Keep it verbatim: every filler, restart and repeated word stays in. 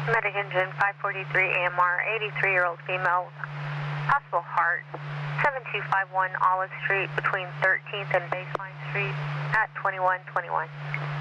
Medic engine five forty-three A M R, eighty-three-year-old female, possible heart, seven two five one Olive Street between thirteenth and Baseline Street at twenty-one twenty-one.